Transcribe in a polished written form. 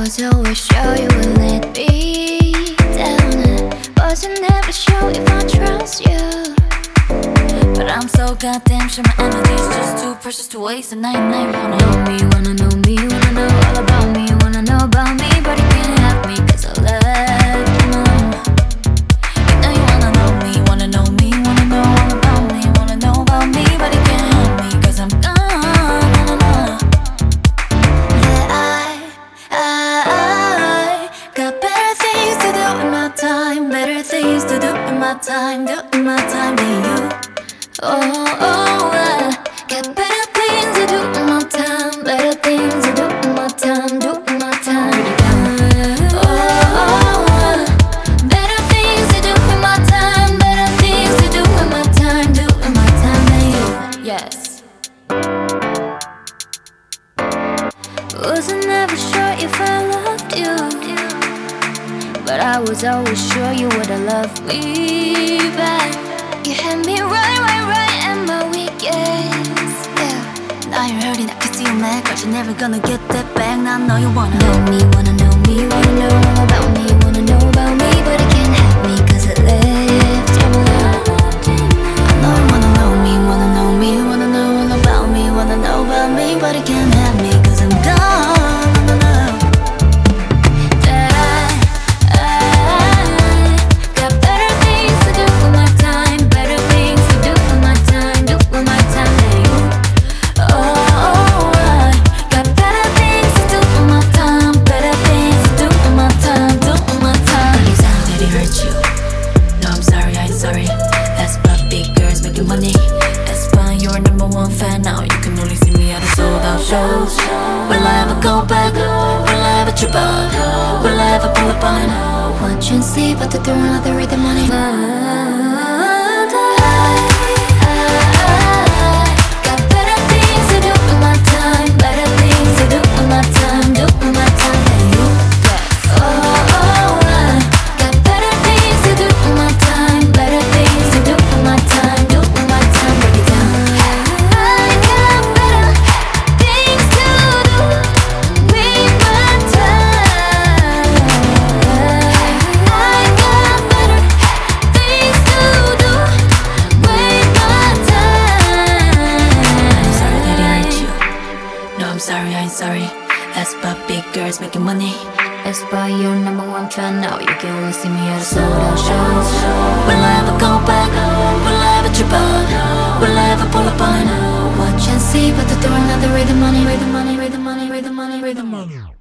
was always sure you would let me down. I wasn't never sure if I trust you, but I'm so goddamn sure my energy's just too precious to waste. And I wanna know me, wanna know me, wanna know all about me, wanna know about me, but you can't have me 'cause I left him alone. You know you wanna know me, wanna know me, wanna know all about me, wanna know about me, but you can't have me 'cause I'm gone. Doing my time than you. I got better things to do in my time, better things to do in my time, do in my time. Better things to do in my time, better things to do in my time, do in my time than you. Yes. Wasn't never sure if I loved you, but I was always sure you would've loved me back. You had me right at my weakest, yeah. Now you're hurting, I can see you mad, but you're never gonna get that back. Now I know you wanna know me, wanna know me, wanna know all about me, wanna know about me, but you can't have me 'cause I left you alone. I know you wanna know me, wanna know me, wanna know all about me, wanna know about me, but you can't have me 'cause I'm gone. Money, that's why you're number one fan now. You can only see me at the sold out shows. Will I ever go back? Will I ever trip up? Will I ever pull up on? Watch and see, but they're throwing out the rhythm money. Got better things to do with my time, better things to do with my time, do with my time than you. Got better things to do with my time, better things to do with my time. Sorry, I ain't sorry. That's about big girls making money. That's why you're number one fan now. You can only see me at the sold out shows. Will I ever go back? Will I ever trip up? Will I ever pull up on? Watch and see, but they're throwing out the rhythm money, rhythm money, rhythm money, rhythm money, rhythm money.